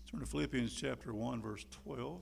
Turn to Philippians chapter 1, verse 12.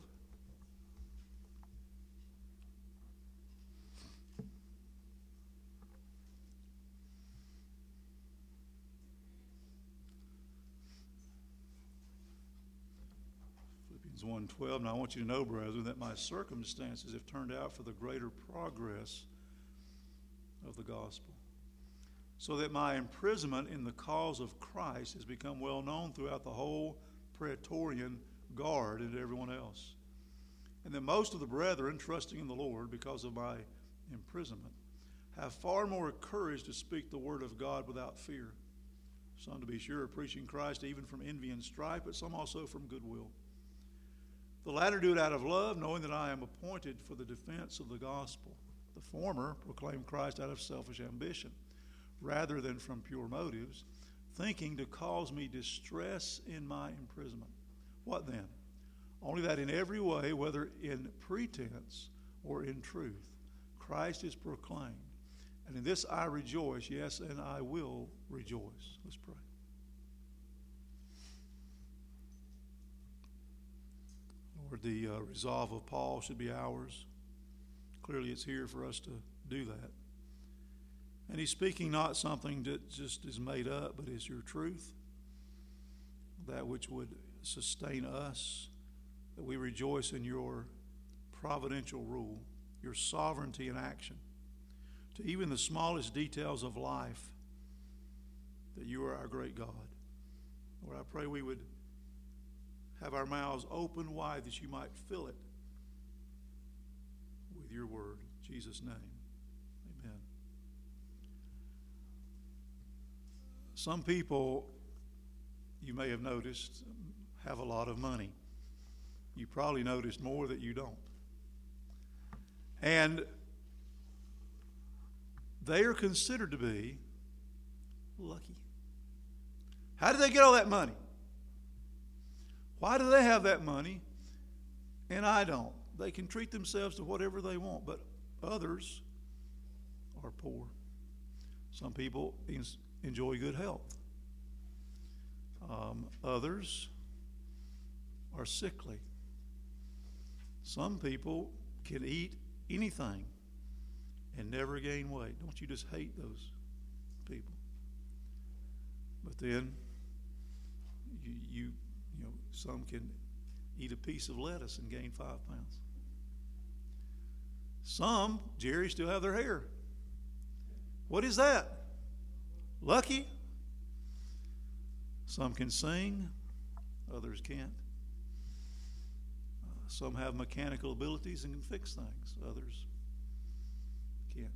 Philippians 1:12. Now I want you to know, brethren, that my circumstances have turned out for the greater progress of the gospel, so that my imprisonment in the cause of Christ has become well known throughout the whole Praetorian Guard and to everyone else. And that most of the brethren, trusting in the Lord because of my imprisonment, have far more courage to speak the word of God without fear. Some, to be sure, are preaching Christ even from envy and strife, but some also from goodwill. The latter do it out of love, knowing that I am appointed for the defense of the gospel. The former proclaim Christ out of selfish ambition, rather than from pure motives, thinking to cause me distress in my imprisonment. What then? Only that in every way, whether in pretense or in truth, Christ is proclaimed. And in this I rejoice, yes, and I will rejoice. Let's pray. Lord, the resolve of Paul should be ours. Clearly it's here for us to do that. And he's speaking not something that just is made up, but is your truth, that which would sustain us, that we rejoice in your providential rule, your sovereignty in action, to even the smallest details of life, that you are our great God. Lord, I pray we would have our mouths open wide that you might fill it with your word. In Jesus' name, amen. Some people, you may have noticed, have a lot of money. You probably noticed more that you don't. And they are considered to be lucky. How did they get all that money? Why do they have that money and I don't? They can treat themselves to whatever they want, but others are poor. Some people enjoy good health. Others are sickly. Some people can eat anything and never gain weight. Don't you just hate those people? But then you know, some can eat a piece of lettuce and gain 5 pounds. Some, Jerry, still have their hair. What is that? Lucky. Some can sing, others can't. Some have mechanical abilities and can fix things, others can't.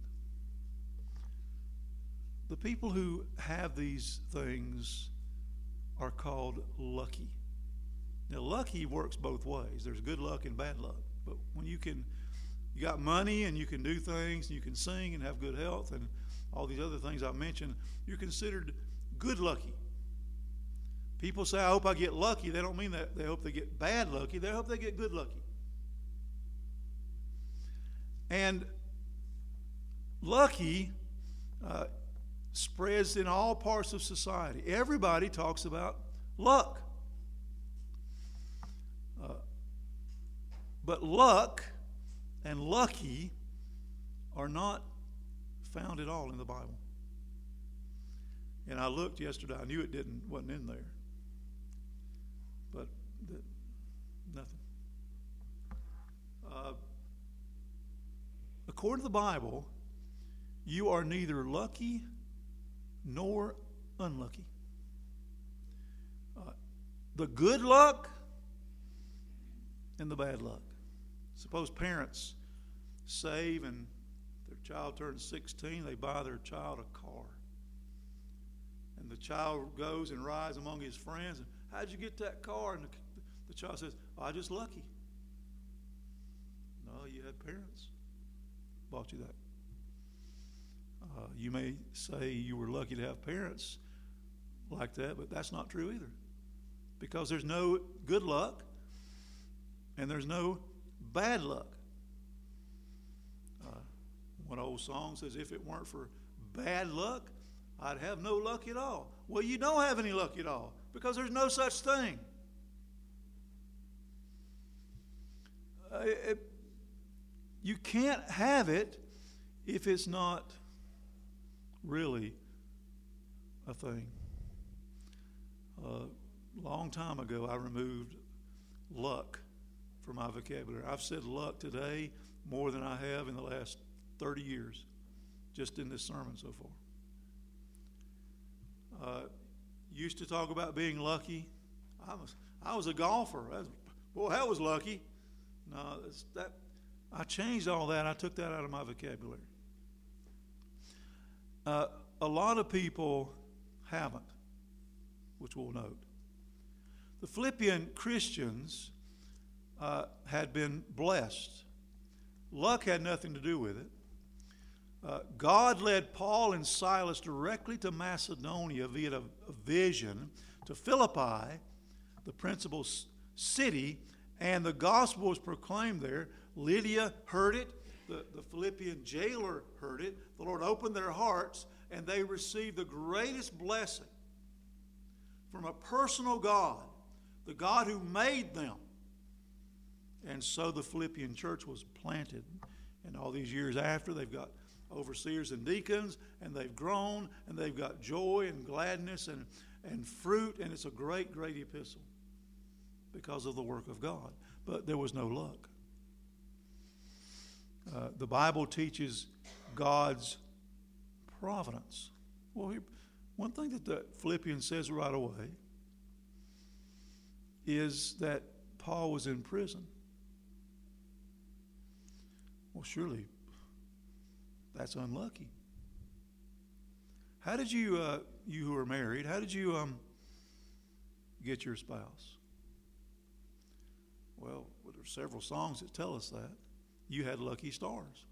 The people who have these things are called lucky. Now, lucky works both ways. There's good luck and bad luck. But when you got money and you can do things, and you can sing and have good health and all these other things I mentioned, you're considered good lucky. People say, I hope I get lucky. They don't mean that they hope they get bad lucky. They hope they get good lucky. And lucky spreads in all parts of society. Everybody talks about luck. But luck and lucky are not found at all in the Bible. And I looked yesterday. I knew it wasn't in there. But nothing. According to the Bible, you are neither lucky nor unlucky. The good luck and the bad luck. Suppose parents save and their child turns 16, they buy their child a car. And the child goes and rides among his friends, and how'd you get that car? And the child says, I just lucky. No, you had parents bought you that. You may say you were lucky to have parents like that, but that's not true either. Because there's no good luck and there's no bad luck. One old song says, if it weren't for bad luck, I'd have no luck at all. Well, you don't have any luck at all because there's no such thing. You can't have it if it's not really a thing. A long time ago, I removed luck from my vocabulary. I've said luck today more than I have in the last 30 years, just in this sermon so far. Used to talk about being lucky. I was a golfer. Boy, that was lucky. No, I changed all that. I took that out of my vocabulary. A lot of people haven't, which we'll note. The Philippian Christians had been blessed. Luck had nothing to do with it. God led Paul and Silas directly to Macedonia via a vision to Philippi, the principal city, and the gospel was proclaimed there. Lydia heard it. The Philippian jailer heard it. The Lord opened their hearts, and they received the greatest blessing from a personal God, the God who made them. And so the Philippian church was planted. And all these years after, they've got overseers and deacons, and they've grown, and they've got joy and gladness and fruit, and it's a great, great epistle because of the work of God. But there was no luck. The Bible teaches God's providence. Well, one thing that the Philippians says right away is that Paul was in prison. Well, surely that's unlucky. How did you who are married, how did you get your spouse? Well, there are several songs that tell us that. You had lucky stars.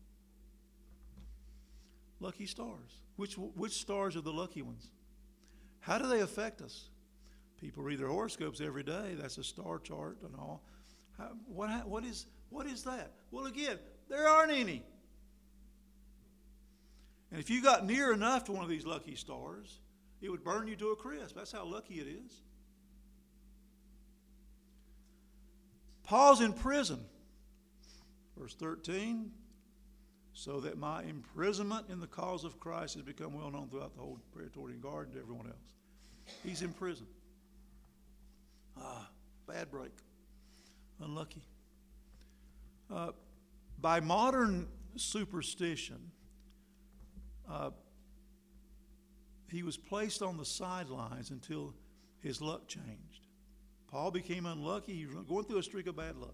Lucky stars. Which stars are the lucky ones? How do they affect us? People read their horoscopes every day. That's a star chart and all. What is that? Well, again, there aren't any. And if you got near enough to one of these lucky stars, it would burn you to a crisp. That's how lucky it is. Paul's in prison. Verse 13, so that my imprisonment in the cause of Christ has become well known throughout the whole Praetorian Guard and to everyone else. He's in prison. Bad break. Unlucky. By modern superstition, he was placed on the sidelines until his luck changed. Paul became unlucky. He was going through a streak of bad luck.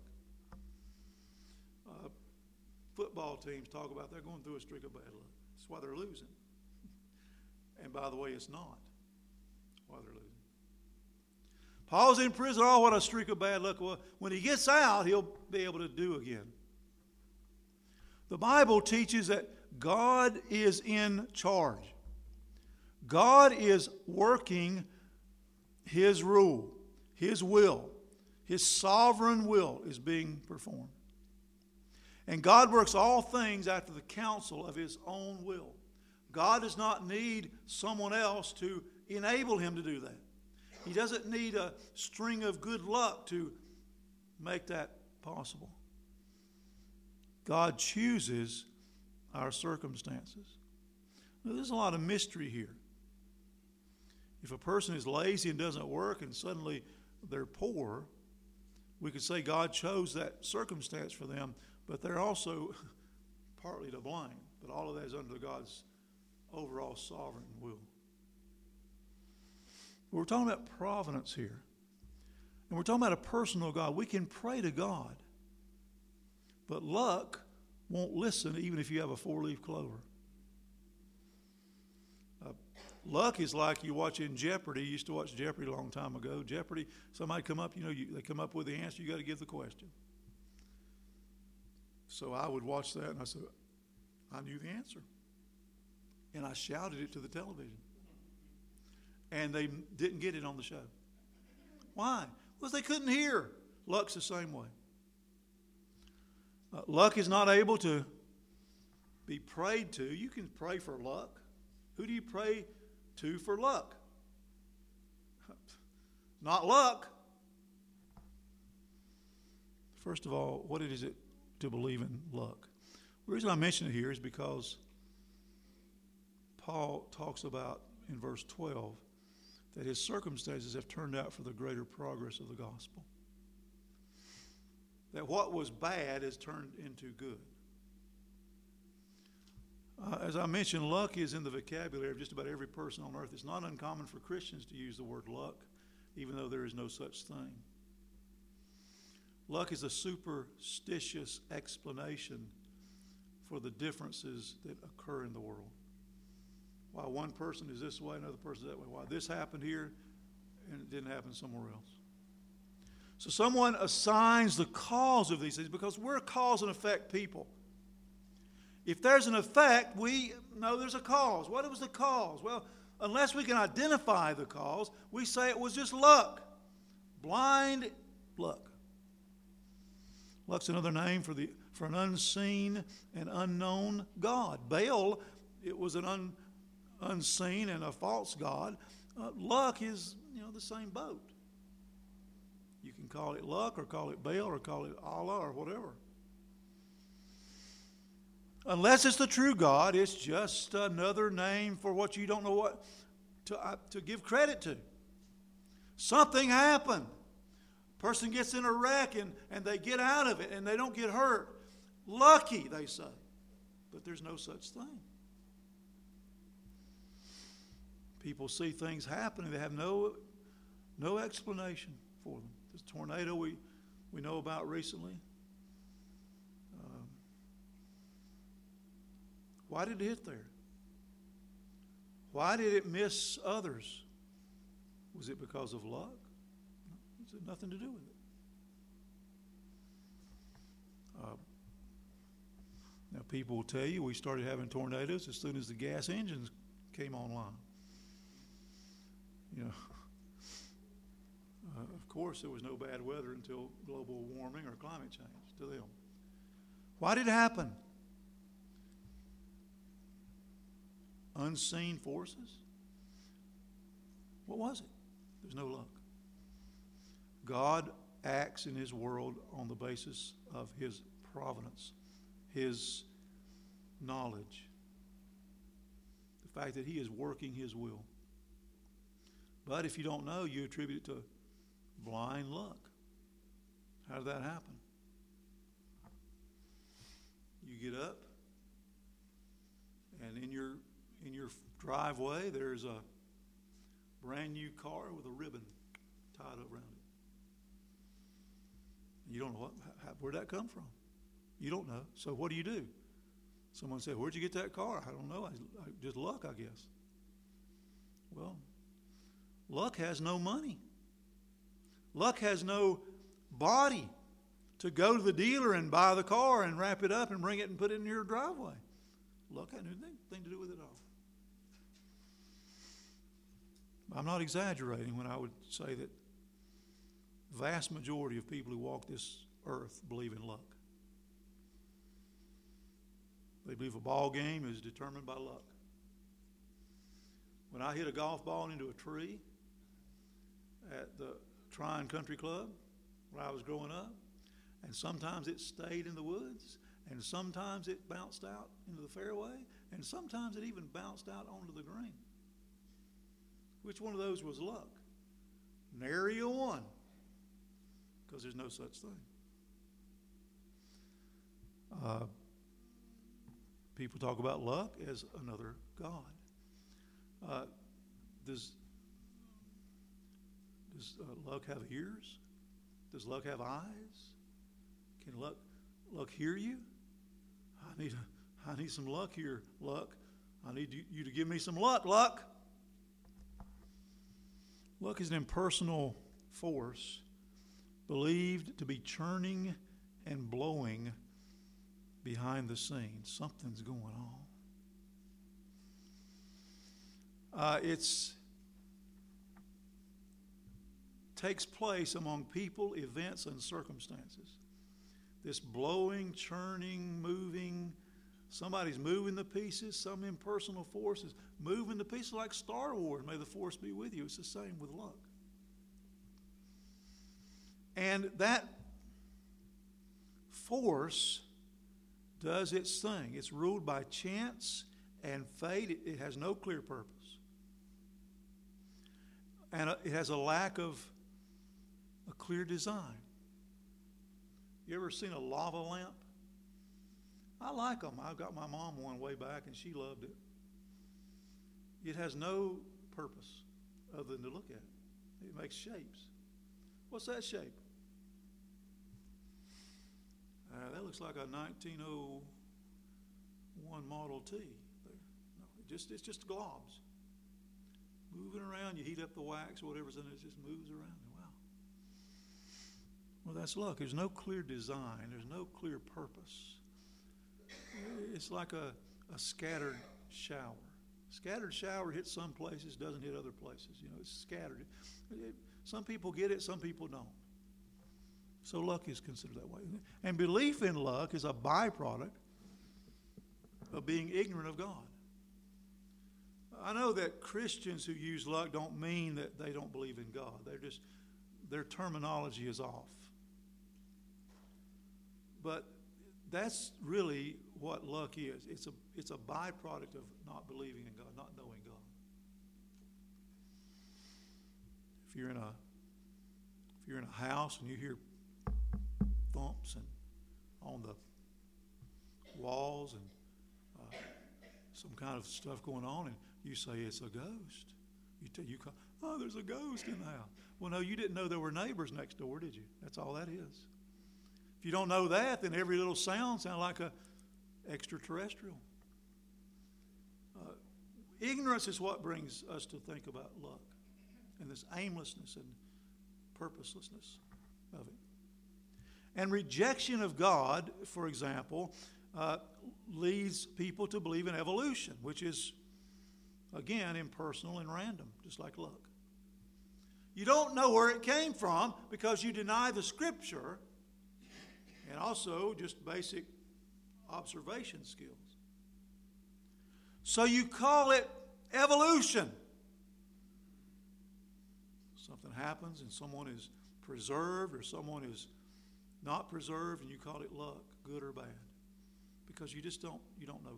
Football teams talk about they're going through a streak of bad luck. That's why they're losing. And by the way, it's not why they're losing. Paul's in prison. Oh, what a streak of bad luck. Well, when he gets out, he'll be able to do again. The Bible teaches that God is in charge. God is working His rule, His will. His sovereign will is being performed. And God works all things after the counsel of His own will. God does not need someone else to enable Him to do that. He doesn't need a string of good luck to make that possible. God chooses our circumstances. Now, there's a lot of mystery here. If a person is lazy and doesn't work and suddenly they're poor, we could say God chose that circumstance for them, but they're also partly to blame. But all of that is under God's overall sovereign will. We're talking about providence here. And we're talking about a personal God. We can pray to God. But luck won't listen even if you have a 4-leaf clover. Luck is like you watching Jeopardy. You used to watch Jeopardy a long time ago. Jeopardy, somebody come up, they come up with the answer. You got to give the question. So I would watch that, and I said, I knew the answer. And I shouted it to the television. And they didn't get it on the show. Why? Because they couldn't hear. Luck's the same way. Luck is not able to be prayed to. You can pray for luck. Who do you pray to for luck? Not luck. First of all, what is it to believe in luck? The reason I mention it here is because Paul talks about in verse 12 that his circumstances have turned out for the greater progress of the gospel. That what was bad has turned into good. As I mentioned, luck is in the vocabulary of just about every person on earth. It's not uncommon for Christians to use the word luck, even though there is no such thing. Luck is a superstitious explanation for the differences that occur in the world. Why one person is this way, another person is that way. Why this happened here and it didn't happen somewhere else. So someone assigns the cause of these things because we're cause and effect people. If there's an effect, we know there's a cause. What was the cause? Well, unless we can identify the cause, we say it was just luck. Blind luck. Luck's another name for an unseen and unknown God. Baal, it was an unseen and a false god. Luck is, the same boat. You can call it luck or call it Baal or call it Allah or whatever. Unless it's the true God, it's just another name for what you don't know what to give credit to. Something happened. Person gets in a wreck and they get out of it and they don't get hurt. Lucky, they say. But there's no such thing. People see things happening. They have no explanation for them. This tornado we know about recently. Why did it hit there? Why did it miss others? Was it because of luck? No, it had nothing to do with it. Now, people will tell you we started having tornadoes as soon as the gas engines came online. Of course, there was no bad weather until global warming or climate change to them. Why did it happen? Unseen forces? What was it? There's no luck. God acts in his world on the basis of his providence, his knowledge, the fact that he is working his will. But if you don't know, you attribute it to blind luck. How did that happen? You get up, and in your driveway, there's a brand new car with a ribbon tied up around it. You don't know where'd that come from. You don't know. So what do? Someone said, "Where'd you get that car?" I don't know. Just luck, I guess. Well, luck has no money. Luck has no body to go to the dealer and buy the car and wrap it up and bring it and put it in your driveway. Luck had nothing to do with it all. I'm not exaggerating when I would say that the vast majority of people who walk this earth believe in luck. They believe a ball game is determined by luck. When I hit a golf ball into a tree at the Tryon Country Club where I was growing up, and sometimes it stayed in the woods, and sometimes it bounced out into the fairway, and sometimes it even bounced out onto the green. Which one of those was luck? Nary a one, because there's no such thing. People talk about luck as another god. Does luck have ears? Does luck have eyes? Can luck hear you? I need some luck here, luck. I need you to give me some luck, luck. Luck is an impersonal force believed to be churning and blowing behind the scenes. Something's going on. It's takes place among people, events, and circumstances. This blowing, churning, moving, somebody's moving the pieces, some impersonal forces moving the pieces like Star Wars. May the force be with you. It's the same with luck. And that force does its thing. It's ruled by chance and fate. It has no clear purpose. And it has a lack of a clear design. You ever seen a lava lamp? I like them. I got my mom one way back and she loved it. It has no purpose other than to look at it. It makes shapes. What's that shape? That looks like a 1901 Model T. There. No, it's just globs. Moving around, you heat up the wax, whatever's in it, just moves around. Wow. Well, that's luck. There's no clear design. There's no clear purpose. It's like a scattered shower. Scattered shower hits some places, doesn't hit other places. You know, it's scattered. Some people get it, some people don't. So luck is considered that way. And belief in luck is a byproduct of being ignorant of God. I know that Christians who use luck don't mean that they don't believe in God. Their terminology is off. But that's really what luck is. It's a byproduct of not believing in God, not knowing God. If you're in a house and you hear thumps and on the walls and some kind of stuff going on, and you say it's a ghost. You call, oh, there's a ghost in the house. Well, no, you didn't know there were neighbors next door, did you? That's all that is. If you don't know that, then every little sound sounds like a extraterrestrial. Ignorance is what brings us to think about luck and this aimlessness and purposelessness of it. And rejection of God, for example, leads people to believe in evolution, which is, again, impersonal and random, just like luck. You don't know where it came from because you deny the Scripture and also just basic observation skills. So you call it evolution. Something happens and someone is preserved or someone is not preserved, and you call it luck, good or bad, because you don't know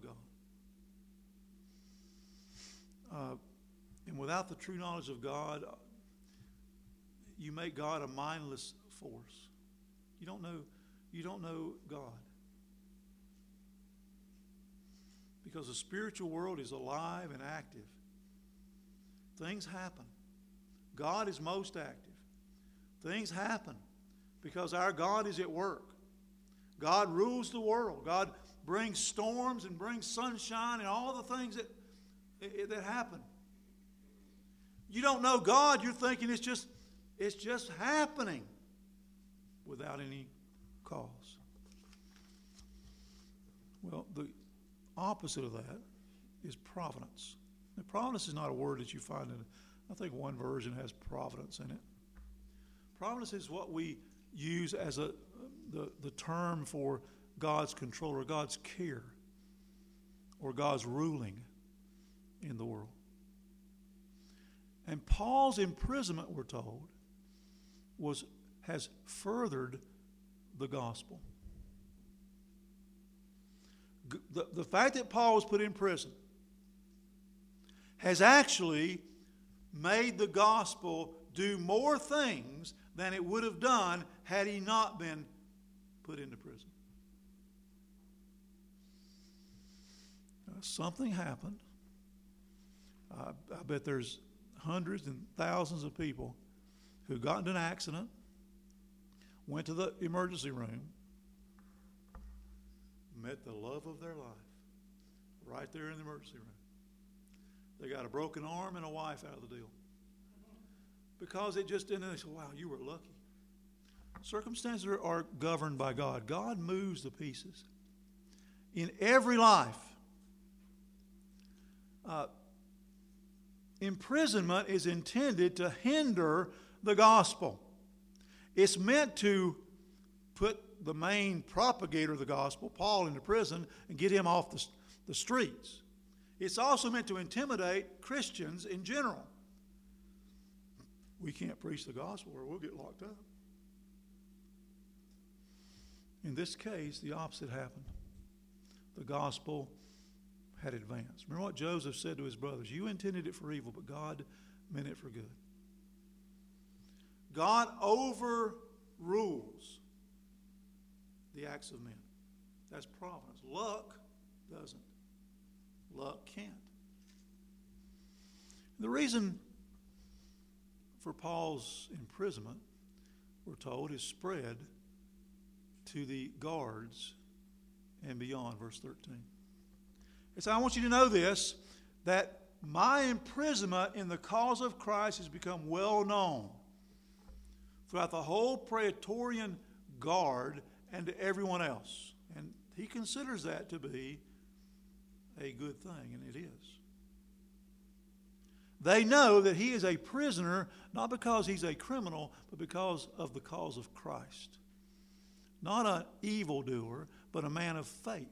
God. And without the true knowledge of God, you make God a mindless force. You don't know God. Because the spiritual world is alive and active. Things happen. God is most active. Things happen because our God is at work. God rules the world. God brings storms and brings sunshine and all the things that happen. You don't know God, you're thinking it's just happening without any cause. Well, the opposite of that is providence. Now, providence is not a word that you find in, I think one version has providence in it. Providence is what we use as the term for God's control or God's care or God's ruling in the world. And Paul's imprisonment, we're told, has furthered the gospel. The fact that Paul was put in prison has actually made the gospel do more things than it would have done had he not been put into prison. Something happened. I bet there's hundreds and thousands of people who got into an accident, went to the emergency room, met the love of their life right there in the emergency room. They got a broken arm and a wife out of the deal. Because it just didn't, they said, wow, you were lucky. Circumstances are governed by God. God moves the pieces. In every life, imprisonment is intended to hinder the gospel. It's meant to put the main propagator of the gospel, Paul, into prison and get him off the streets. It's also meant to intimidate Christians in general. We can't preach the gospel or we'll get locked up. In this case, the opposite happened. The gospel had advanced. Remember what Joseph said to his brothers? You intended it for evil, but God meant it for good. God overrules the acts of men. That's providence. Luck doesn't. Luck can't. The reason for Paul's imprisonment, we're told, is spread to the guards and beyond, verse 13. And so I want you to know this, that my imprisonment in the cause of Christ has become well known throughout the whole Praetorian Guard and to everyone else. And he considers that to be a good thing, and it is. They know that he is a prisoner, not because he's a criminal, but because of the cause of Christ. Not an evildoer, but a man of faith,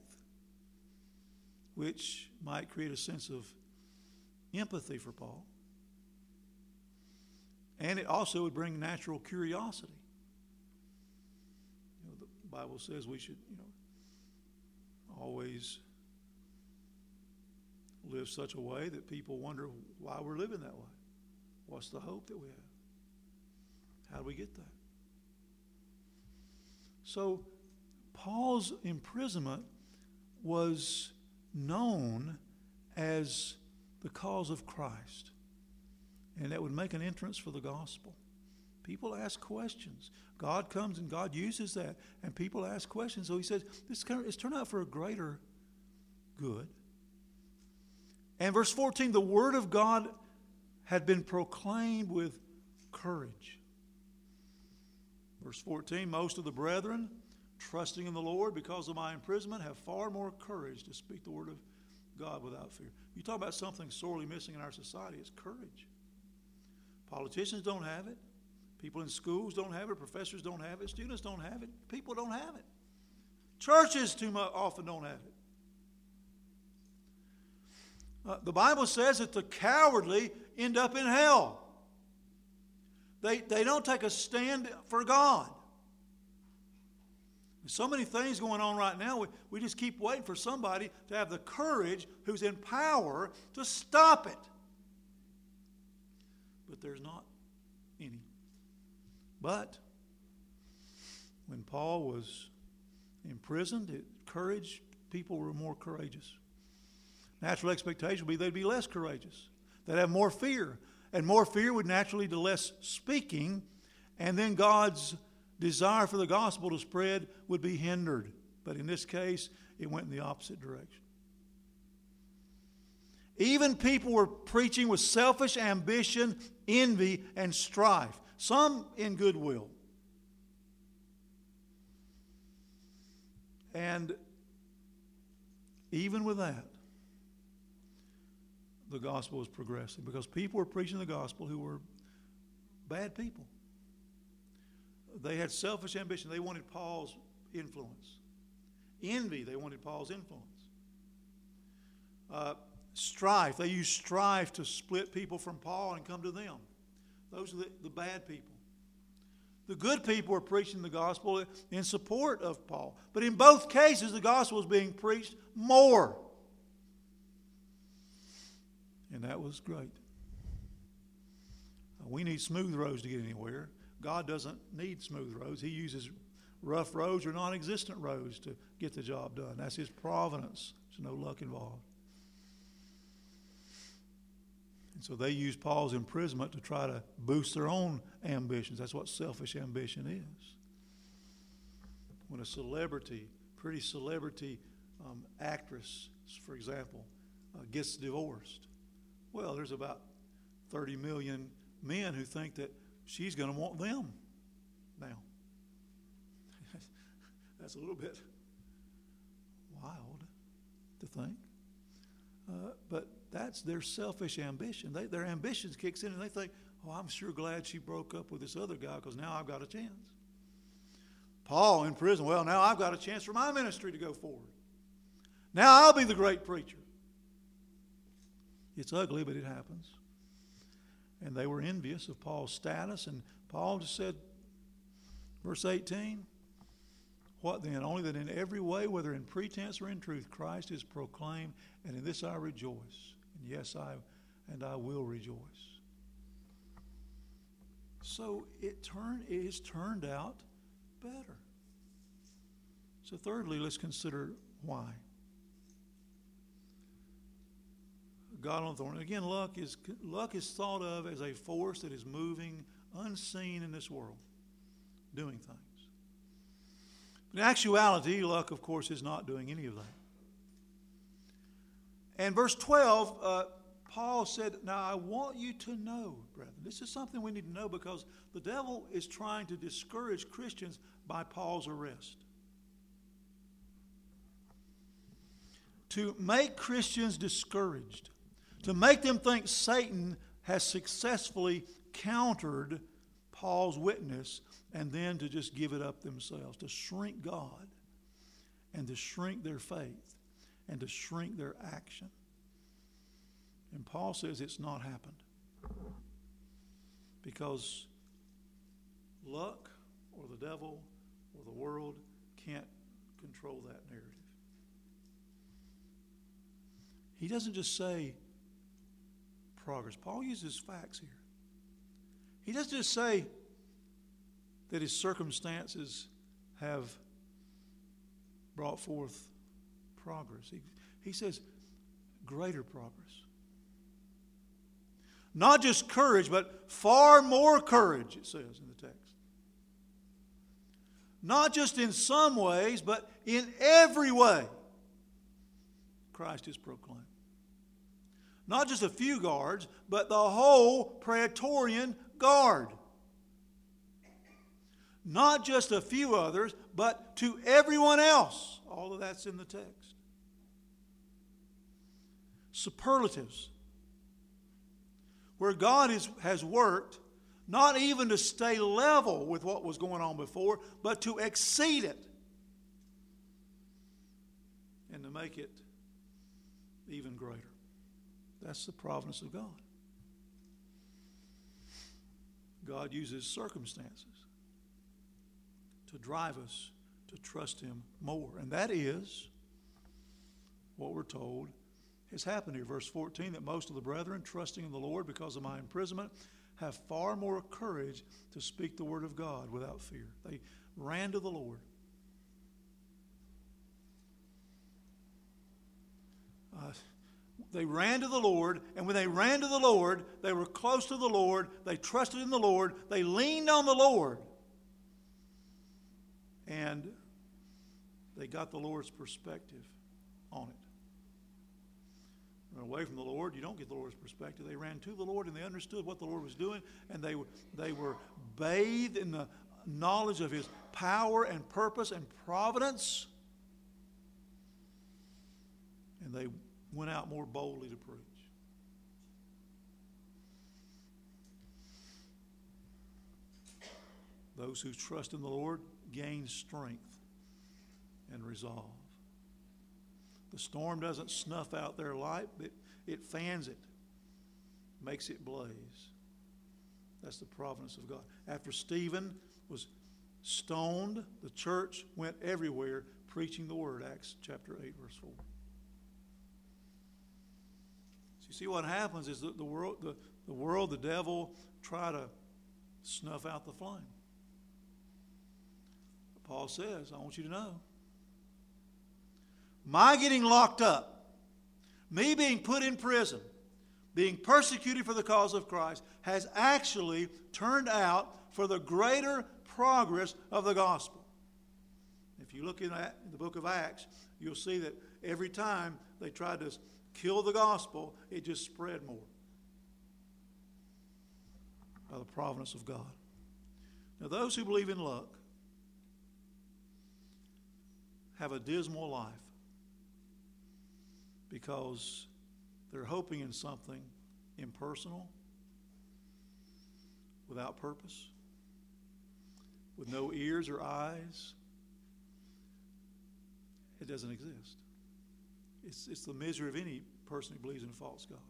which might create a sense of empathy for Paul. And it also would bring natural curiosity. The Bible says we should, always live such a way that people wonder why we're living that way. What's the hope that we have? How do we get that? So Paul's imprisonment was known as the cause of Christ, and that would make an entrance for the gospel. People ask questions. God comes and God uses that, and people ask questions. So he says, it's turned out for a greater good. And verse 14, the word of God had been proclaimed with courage. Verse 14, most of the brethren, trusting in the Lord because of my imprisonment, have far more courage to speak the word of God without fear. You talk about something sorely missing in our society, it's courage. Politicians don't have it. People in schools don't have it. Professors don't have it. Students don't have it. People don't have it. Churches too often don't have it. The Bible says that the cowardly end up in hell. They don't take a stand for God. There's so many things going on right now, we just keep waiting for somebody to have the courage who's in power to stop it. But there's not any. But when Paul was imprisoned, it encouraged people were more courageous. Natural expectation would be they'd be less courageous. They'd have more fear. And more fear would naturally lead to less speaking. And then God's desire for the gospel to spread would be hindered. But in this case, it went in the opposite direction. Even people were preaching with selfish ambition, envy, and strife. Some in goodwill. And even with that, the gospel was progressing because people were preaching the gospel who were bad people. They had selfish ambition. They wanted Paul's influence. Envy, they wanted Paul's influence. Strife, they used strife to split people from Paul and come to them. Those are the bad people. The good people were preaching the gospel in support of Paul. But in both cases, the gospel was being preached more. And that was great. We need smooth roads to get anywhere. God doesn't need smooth roads. He uses rough roads or non-existent roads to get the job done. That's His providence. There's no luck involved. And so they used Paul's imprisonment to try to boost their own ambitions. That's what selfish ambition is. When a celebrity, pretty celebrity actress, for example, gets divorced, well, there's about 30 million men who think that she's going to want them now. That's a little bit wild to think. But that's their selfish ambition. Their ambition kicks in and they think, oh, I'm sure glad she broke up with this other guy because now I've got a chance. Paul in prison, well, now I've got a chance for my ministry to go forward. Now I'll be the great preacher. It's ugly, but it happens. And they were envious of Paul's status. And Paul just said, verse 18, What then? Only that in every way, whether in pretense or in truth, Christ is proclaimed, and in this I rejoice. And yes, I will rejoice. So it has turned out better. So thirdly, let's consider why. God on the thorn. Again, luck is thought of as a force that is moving unseen in this world, doing things. In actuality, luck, of course, is not doing any of that. And verse 12, Paul said, now I want you to know, brethren. This is something we need to know because the devil is trying to discourage Christians by Paul's arrest. To make Christians discouraged. To make them think Satan has successfully countered Paul's witness and then to just give it up themselves, to shrink God and to shrink their faith and to shrink their action. And Paul says it's not happened because luck or the devil or the world can't control that narrative. He doesn't just say progress. Paul uses facts here. He doesn't just say that his circumstances have brought forth progress. He says greater progress. Not just courage, but far more courage, it says in the text. Not just in some ways, but in every way, Christ is proclaimed. Not just a few guards, but the whole Praetorian Guard. Not just a few others, but to everyone else. All of that's in the text. Superlatives. Where God has worked, not even to stay level with what was going on before, but to exceed it. And to make it even greater. That's the providence of God. God uses circumstances to drive us to trust Him more. And that is what we're told has happened here. Verse 14, that most of the brethren, trusting in the Lord because of my imprisonment, have far more courage to speak the word of God without fear. They ran to the Lord. They ran to the Lord, and when they ran to the Lord, they were close to the Lord, they trusted in the Lord, they leaned on the Lord, and they got the Lord's perspective on it. Run away from the Lord, you don't get the Lord's perspective. They ran to the Lord, and they understood what the Lord was doing, and they were bathed in the knowledge of His power and purpose and providence, and they went out more boldly to preach. Those who trust in the Lord gain strength and resolve. The storm doesn't snuff out their light, but it fans it, makes it blaze. That's the providence of God. After Stephen was stoned, the church went everywhere preaching the word. Acts chapter 8, verse 4. See what happens is that the world, the devil, try to snuff out the flame. But Paul says, I want you to know, my getting locked up, me being put in prison, being persecuted for the cause of Christ, has actually turned out for the greater progress of the gospel. If you look in the book of Acts, you'll see that every time they tried to kill the gospel, it just spread more by the providence of God. Now, those who believe in luck have a dismal life because they're hoping in something impersonal, without purpose, with no ears or eyes. It doesn't exist. It's the misery of any person who believes in a false God.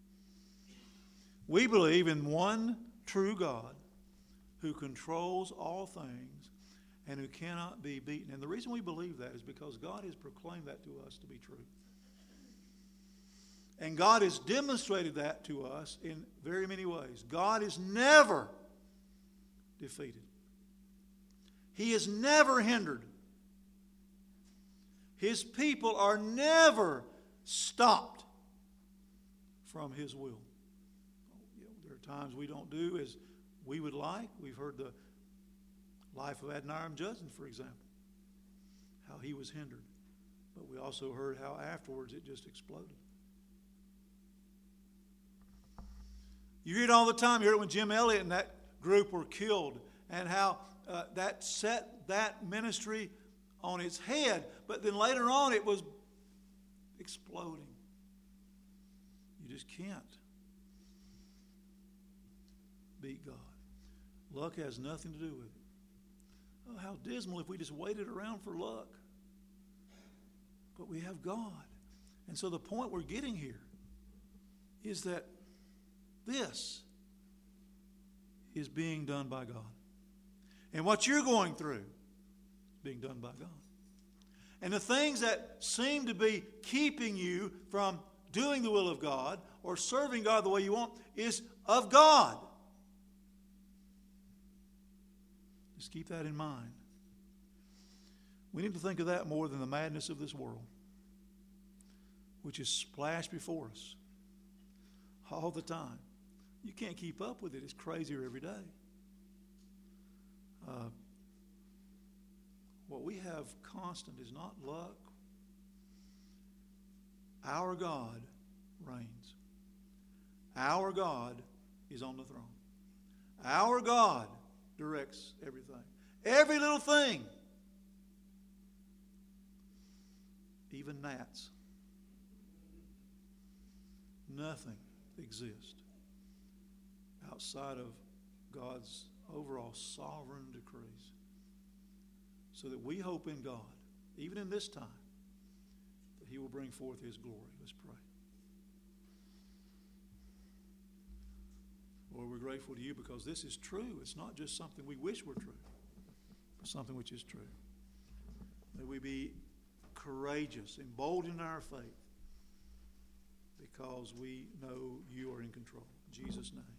We believe in one true God who controls all things and who cannot be beaten. And the reason we believe that is because God has proclaimed that to us to be true. And God has demonstrated that to us in very many ways. God is never defeated. He is never hindered. His people are never stopped from His will. There are times we don't do as we would like. We've heard the life of Adoniram Judson, for example, how he was hindered. But we also heard how afterwards it just exploded. You hear it all the time. You heard it when Jim Elliot and that group were killed, and how that set that ministry on its head. But then later on it was exploding. You just can't beat God. Luck has nothing to do with it. Oh, how dismal if we just waited around for luck. But we have God. And so the point we're getting here is that this is being done by God. And what you're going through is being done by God. And the things that seem to be keeping you from doing the will of God or serving God the way you want is of God. Just keep that in mind. We need to think of that more than the madness of this world, which is splashed before us all the time. You can't keep up with it. It's crazier every day. What we have constant is not luck. Our God reigns. Our God is on the throne. Our God directs everything. Every little thing. Even gnats. Nothing exists outside of God's overall sovereign decrees. So that we hope in God, even in this time, that He will bring forth His glory. Let's pray. Lord, we're grateful to You because this is true. It's not just something we wish were true, but something which is true. May we be courageous, emboldened in our faith, because we know You are in control. In Jesus' name.